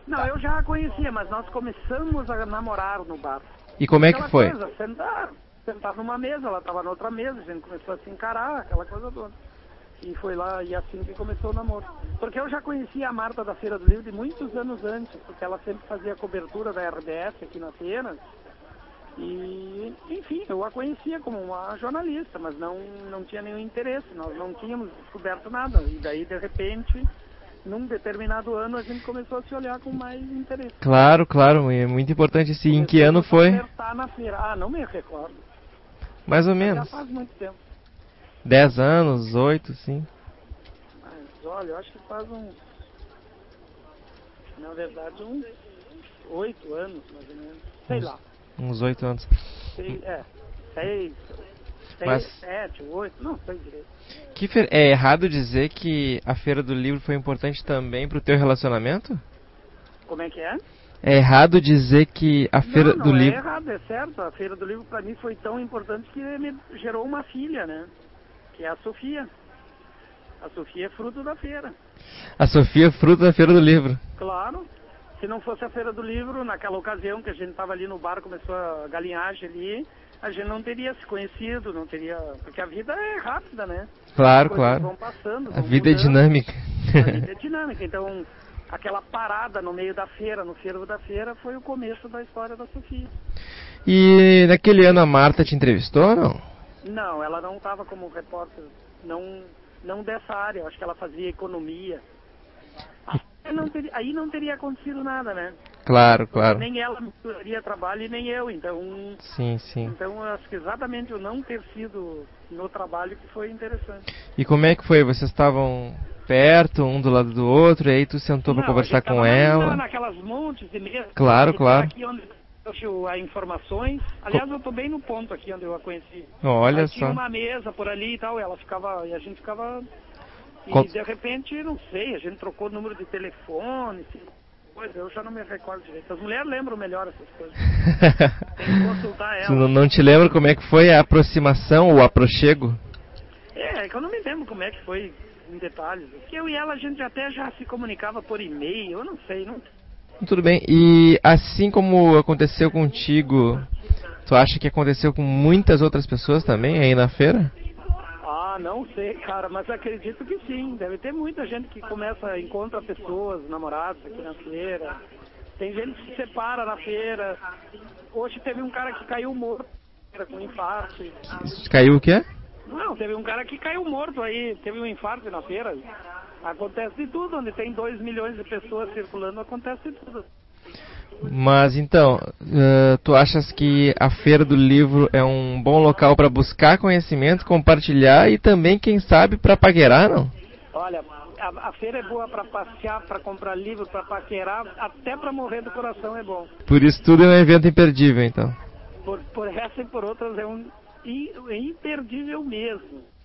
Não, eu já a conhecia, mas nós começamos a namorar no bar. E como é que Aquela foi? coisa, sentar numa mesa, ela estava na outra mesa, a gente começou a se encarar, aquela coisa toda. E foi lá, e assim que começou o namoro. Porque eu já conhecia a Marta da Feira do Livro de muitos anos antes, porque ela sempre fazia cobertura da RBS aqui na feira. E, enfim, eu a conhecia como uma jornalista, mas não tinha nenhum interesse, nós não tínhamos descoberto nada. E daí, de repente, num determinado ano, a gente começou a se olhar com mais interesse. Claro, claro, é muito importante. Assim, em que ano foi? Conversar na feira. Ah, não me recordo. Mais ou Mas já menos. faz muito tempo. 10 anos, 8, sim. Mas, olha, eu acho que faz uns... Na verdade, uns 8 anos, mais ou menos. Sei lá. Uns 8 anos. 6, Mas- 7, 8, não sei direito. É errado dizer que a Feira do Livro foi importante também pro teu relacionamento? Como é que é? É errado dizer que a Feira não do é Livro... errado, é certo. A Feira do Livro para mim foi tão importante que me gerou uma filha, né? Que é a Sofia. A Sofia é fruto da feira. A Sofia é fruto da Feira do Livro. Claro. Se não fosse a Feira do Livro, naquela ocasião que a gente estava ali no bar, começou a galinhagem ali, a gente não teria se conhecido, não teria... Porque a vida é rápida, né? Claro, As coisas claro. vão passando, A vão vida é mudando. dinâmica. A vida é dinâmica. Então, aquela parada no meio da feira, no fervo da feira, foi o começo da história da Sofia. E naquele ano a Marta te entrevistou ou não? Não, ela não estava como repórter, não dessa área, eu acho que ela fazia economia. Aí não teria acontecido nada, né? Claro, claro. Nem ela teria trabalho e nem eu, então... Sim, sim. Então, eu acho que exatamente o não ter sido no trabalho que foi interessante. E como é que foi? Vocês estavam perto, um do lado do outro, e aí tu sentou pra conversar com ela? Naquelas montes de mesas. Claro, claro. Aqui onde eu tinha informações. Aliás, eu tô bem no ponto aqui onde eu a conheci. Olha Aí só. tinha uma mesa por ali e tal, e a gente ficava... E de repente, não sei, a gente trocou o número de telefone, coisa, eu já não me recordo direito. As mulheres lembram melhor essas coisas. Tem que consultar Tu ela. não te lembra como é que foi a aproximação, o aproxego? É que eu não me lembro como é que foi em detalhes. Porque eu e ela, a gente até já se comunicava por e-mail, eu não sei, não... Tudo bem. E assim como aconteceu contigo, tu acha que aconteceu com muitas outras pessoas também aí na feira? Ah, não sei, cara, mas acredito que sim. Deve ter muita gente que encontra pessoas, namorados aqui na feira. Tem gente que se separa na feira. Hoje teve um cara que caiu morto com infarto. Caiu o quê? Não, teve um cara que caiu morto aí, teve um infarto na feira. Acontece de tudo, onde tem 2 milhões de pessoas circulando, acontece de tudo. Mas então, tu achas que a Feira do Livro é um bom local para buscar conhecimento, compartilhar e também, quem sabe, para paquerar, não? Olha, a feira é boa para passear, para comprar livro, para paquerar, até para morrer do coração é bom. Por isso tudo é um evento imperdível, então. Por essa e por outras é imperdível mesmo.